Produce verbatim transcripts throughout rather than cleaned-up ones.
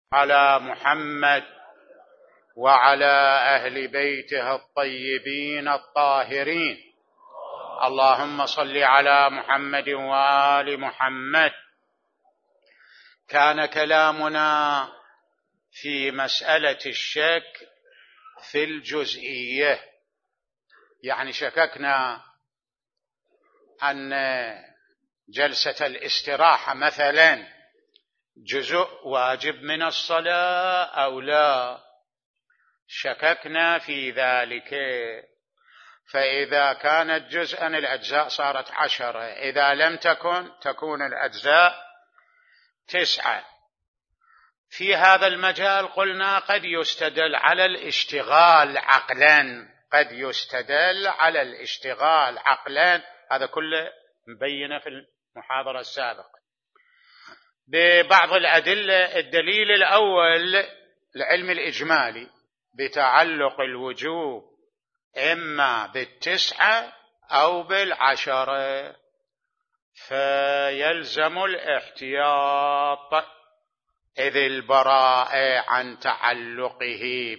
على محمد وعلى أهل بيته الطيبين الطاهرين. اللهم صل على محمد وآل محمد. كان كلامنا في مسألة الشك في الجزئية، يعني شككنا أن جلسة الاستراحة مثلا جزء واجب من الصلاة أو لا، شككنا في ذلك. فإذا كانت جزءا الأجزاء صارت عشرة، إذا لم تكن تكون الأجزاء تسعة. في هذا المجال قلنا قد يستدل على الاشتغال عقلا، قد يستدل على الاشتغال عقلا، هذا كله مبينه في المحاضرة السابقة ببعض الأدلة. الدليل الأول العلم الإجمالي بتعلق الوجوب إما بالتسعة أو بالعشرة، فيلزم الاحتياط، إذ البراءة عن تعلقه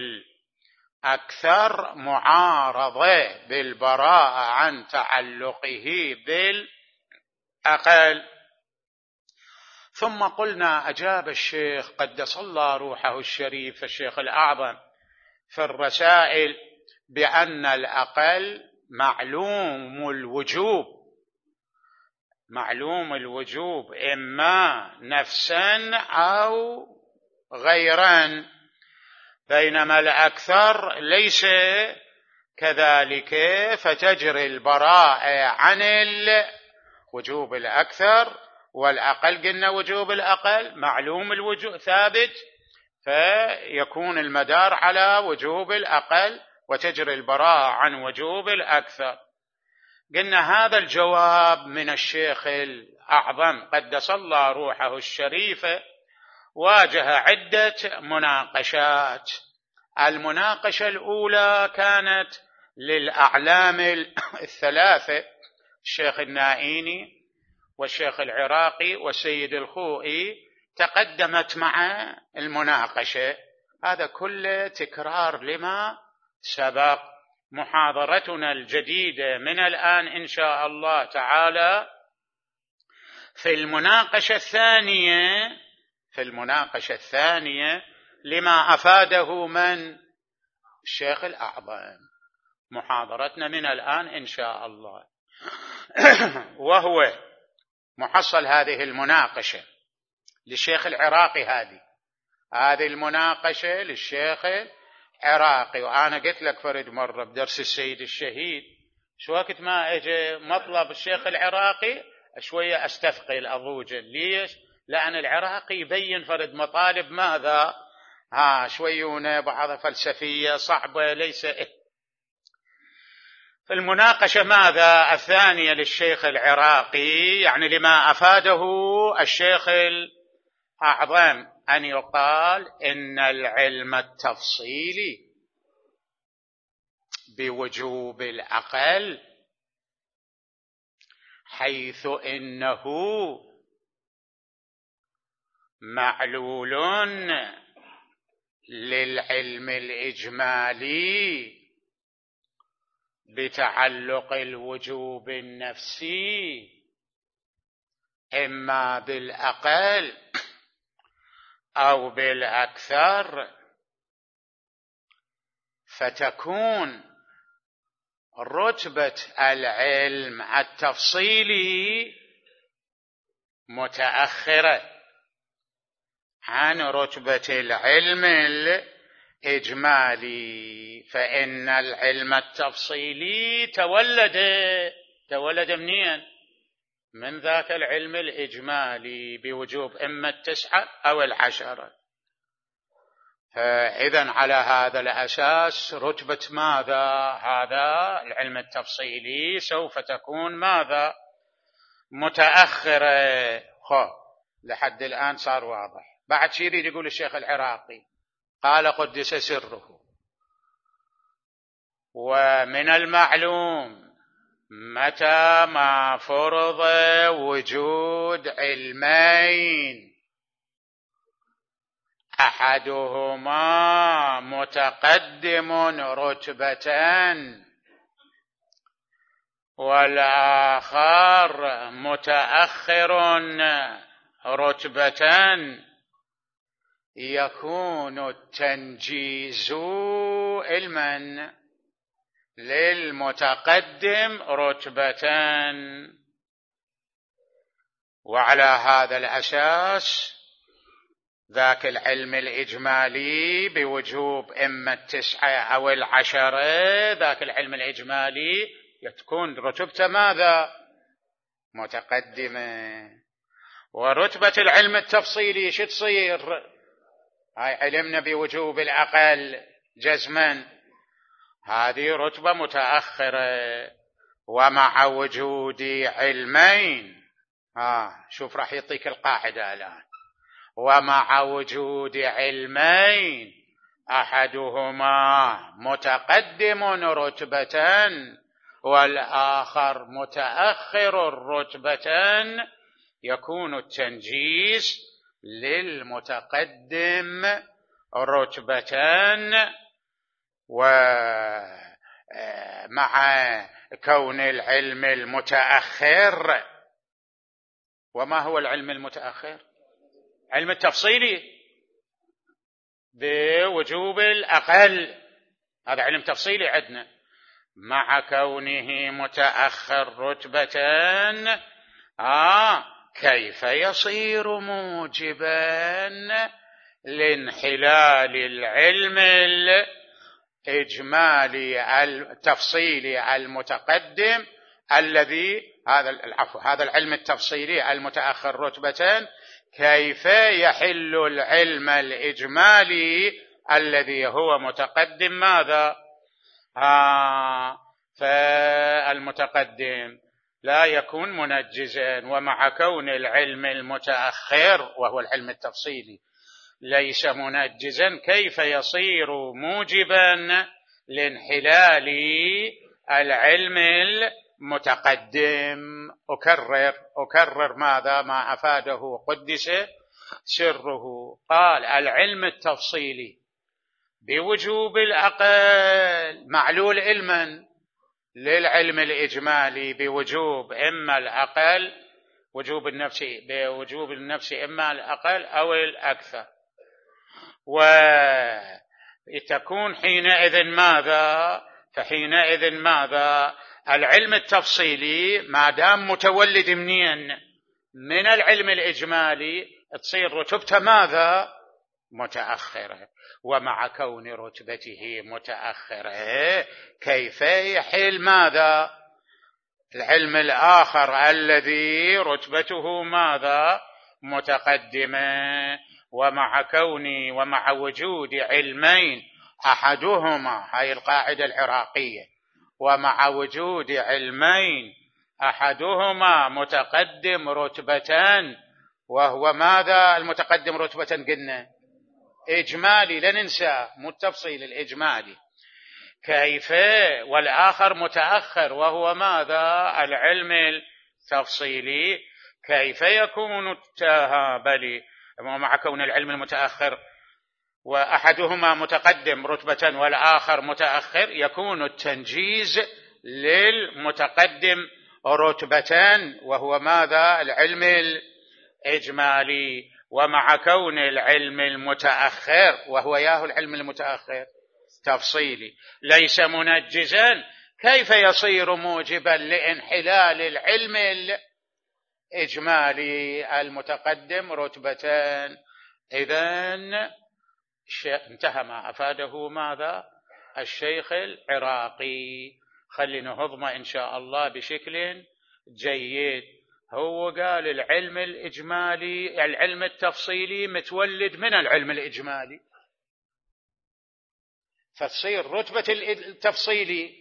بالأكثر معارضة بالبراءة عن تعلقه بالأقل. ثم قلنا أجاب الشيخ قدس الله روحه الشريف الشيخ الأعظم في الرسائل بأن الأقل معلوم الوجوب، معلوم الوجوب إما نفسا أو غيرا، بينما الأكثر ليس كذلك، فتجري البراءة عن الوجوب الأكثر، والأقل قلنا وجوب الأقل معلوم الوجوب ثابت، فيكون المدار على وجوب الأقل وتجري البراءة عن وجوب الأكثر. قلنا هذا الجواب من الشيخ الأعظم قدس الله روحه الشريفة واجه عدة مناقشات. المناقشة الأولى كانت للأعلام الثلاثة، الشيخ النائيني والشيخ العراقي والسيد الخوئي، تقدمت مع المناقشة. هذا كله تكرار لما سبق. محاضرتنا الجديدة من الآن إن شاء الله تعالى في المناقشة الثانية، في المناقشة الثانية لما أفاده من الشيخ الأعظم. محاضرتنا من الآن إن شاء الله وهو محصل هذه المناقشة للشيخ العراقي. هذه هذه المناقشة للشيخ العراقي، وأنا قلت لك فرد مرة بدرس السيد الشهيد شو وقت ما اجى مطلب الشيخ العراقي شوية استثقل أضوجل. ليش؟ لأن العراقي يبين فرد مطالب ماذا ها شويونه بعضها فلسفية صعبة ليس. في المناقشة ماذا الثانية للشيخ العراقي، يعني لما أفاده الشيخ الأعظم، أن يقال إن العلم التفصيلي بوجوب الأقل، حيث إنه معلول للعلم الإجمالي بتعلق الوجوب النفسي إما بالأقل أو بالأكثر، فتكون رتبة العلم التفصيلي متأخرة عن رتبة العلم الإجمالي، فإن العلم التفصيلي تولد تولد منين؟ من ذاك العلم الإجمالي بوجوب إما التسعة أو العشرة. فإذن على هذا الأساس رتبة ماذا هذا العلم التفصيلي سوف تكون ماذا متأخرة. خب لحد الآن صار واضح. بعد شيء يريد يقول الشيخ العراقي قال قدس سره: ومن المعلوم متى ما فرض وجود علمين أحدهما متقدم رتبة والآخر متأخر رتبة يكون التنجيز علما للمتقدم رتبة. وعلى هذا الأساس ذاك العلم الإجمالي بوجوب إما التسعة أو العشرة، ذاك العلم الإجمالي تكون رتبته ماذا؟ متقدمة. ورتبة العلم التفصيلي شو تصير؟ هاي علمنا بوجوب الأقل جزما، هذه رتبة متأخرة. ومع وجود علمين، آه شوف راح يعطيك القاعدة الآن، ومع وجود علمين أحدهما متقدم رتبة والآخر متأخر رتبة يكون التنجيز للمتقدم رتبة. ومع كون العلم المتأخر، وما هو العلم المتأخر؟ علم التفصيلي بوجوب الأقل، هذا علم تفصيلي عندنا. مع كونه متأخر رتبة آه كيف يصير موجبا لانحلال العلم الإجمالي التفصيلي المتقدم الذي هذا العفو هذا العلم التفصيلي المتأخر رتبة، كيف يحل العلم الإجمالي الذي هو متقدم ماذا؟ آه فالمتقدم لا يكون منجزا. ومع كون العلم المتأخر وهو العلم التفصيلي ليس منجزا، كيف يصير موجبا لانحلال العلم المتقدم؟ أكرر أكرر ماذا؟ ما أفاده قدس سره. قال العلم التفصيلي بوجوب الأقل معلول علما للعلم الإجمالي بوجوب إما الأقل وجوب النفس بوجوب النفس إما الأقل أو الأكثر. وتكون حينئذ ماذا؟ فحينئذ ماذا؟ العلم التفصيلي ما دام متولد منين؟ من العلم الإجمالي، تصير رتبته ماذا؟ متأخرة. ومع كون رتبته متأخرة كيف يحل ماذا؟ العلم الآخر الذي رتبته ماذا؟ متقدمة. ومع كون ومع وجود علمين أحدهما، هاي القاعدة العراقية، ومع وجود علمين أحدهما متقدم رتبة، وهو ماذا المتقدم رتبة؟ قلنا إجمالي، لا ننسى مو التفصيل، الإجمالي. كيف والآخر متأخر وهو ماذا؟ العلم التفصيلي. كيف يكون التهابلي ومع كون العلم المتأخر وأحدهما متقدم رتبة والآخر متأخر يكون التنجيز للمتقدم رتبة وهو ماذا؟ العلم الإجمالي. ومع كون العلم المتأخر وهو ياهو العلم المتأخر تفصيلي ليس منجزا، كيف يصير موجبا لانحلال العلم الإجمالي المتقدم رتبة؟ إذن انتهى ما أفاده ماذا؟ الشيخ العراقي. خلينا نهضمه إن شاء الله بشكل جيد. هو قال العلم الإجمالي العلم التفصيلي متولد من العلم الإجمالي، فتصير رتبة التفصيلي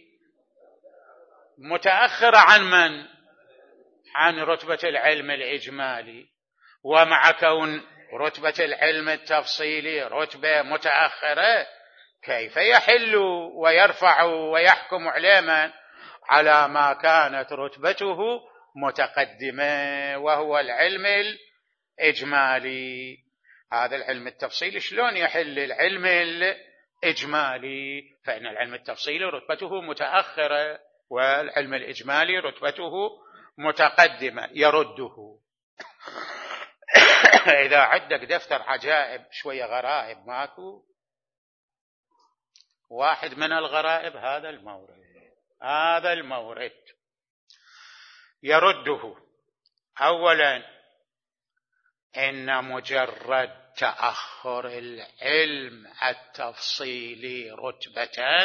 متأخرة عن من؟ عن رتبة العلم الإجمالي. ومع كون رتبة العلم التفصيلي رتبة متأخرة كيف يحل ويرفع ويحكم علما على ما كانت رتبته متقدمة وهو العلم الإجمالي؟ هذا العلم التفصيلي شلون يحل العلم الإجمالي؟ فإن العلم التفصيلي رتبته متأخرة والعلم الإجمالي رتبته متقدمة، يرده. إذا عندك دفتر عجائب شوية غرائب ماكو، واحد من الغرائب هذا المورد، هذا المورد يرده. أولا إن مجرد تأخر العلم التفصيلي رتبة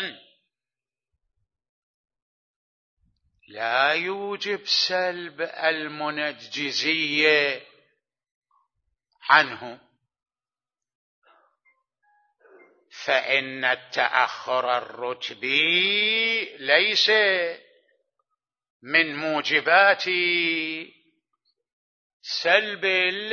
لا يوجب سلب المنجزية عنه، فإن التأخر الرتبي ليس من موجبات سلب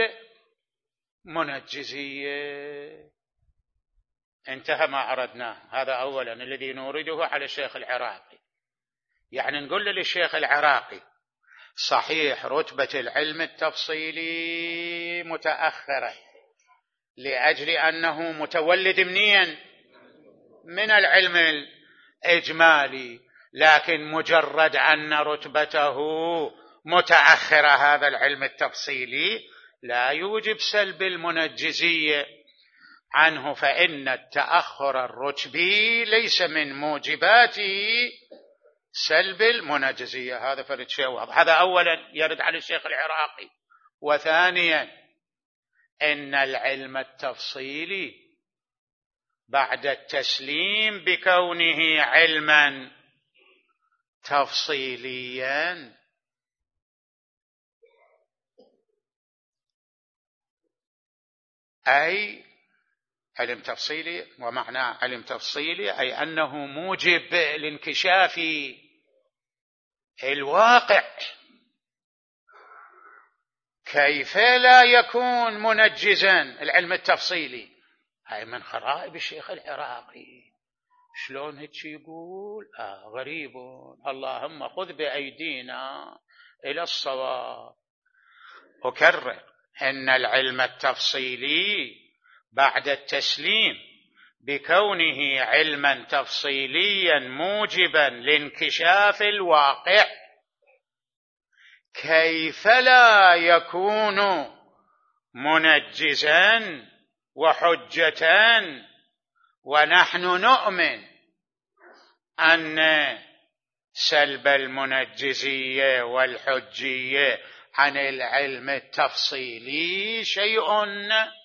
المنجزية. انتهى ما عرضناه. هذا أولا الذي نورده على الشيخ العراقي. يعني نقول للشيخ العراقي صحيح رتبة العلم التفصيلي متأخرة لأجل أنه متولد منين؟ من العلم الإجمالي، لكن مجرد أن رتبته متأخرة هذا العلم التفصيلي لا يوجب سلب المنجزية عنه، فإن التأخر الرتبي ليس من موجبات سلب المنجزية. هذا فرد شيء واضح. هذا أولا يرد على الشيخ العراقي. وثانيا إن العلم التفصيلي بعد التسليم بكونه علما تفصيليا أي علم تفصيلي، ومعنى علم تفصيلي أي أنه موجب لانكشاف الواقع. كيف لا يكون منجزا العلم التفصيلي؟ هاي من خرائب الشيخ العراقي. شلون هيك يقول؟ آه غريب. اللهم خذ بأيدينا إلى الصواب. أكرر أن العلم التفصيلي بعد التسليم بكونه علما تفصيليا موجبا لانكشاف الواقع، كيف لا يكون منجزا وحجة؟ ونحن نؤمن أن سلب المنجزية والحجية عن العلم التفصيلي شيء